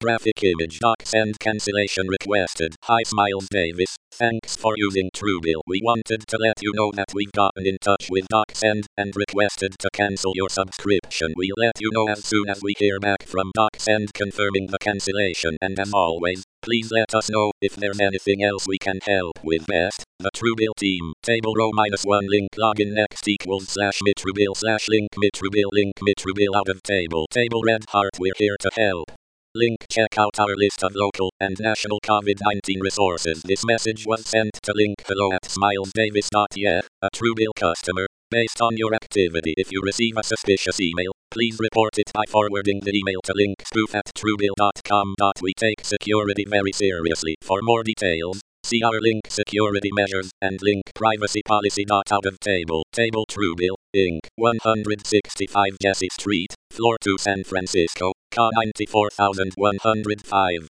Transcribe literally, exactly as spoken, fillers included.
Graphic image doc send cancellation requested. Hi Smiles Davis, thanks for using Truebill. We wanted to let you know that we've gotten in touch with DocSend and requested to cancel your subscription. We'll let you know as soon as we hear back from DocSend confirming the cancellation. And as always, please let us know if there's anything else we can help with. Best, the Truebill team. Table row minus one link login next equals slash mitrubill slash link mitrubill link mitrubill out of table. Table red heart, we're here to help. Link, check out our list of local and national COVID nineteen resources. This message was sent to link hello at smilesdavis dot yeah, a Truebill customer. Based on your activity, if you receive a suspicious email, please report it by forwarding the email to linkspoof at truebill dot com. We take security very seriously. For more details, see our link security measures and link privacy policy. Out of table. Table Truebill, Incorporated. one sixty-five Jesse Street, floor two, San Francisco, C A ninety-four thousand one hundred five.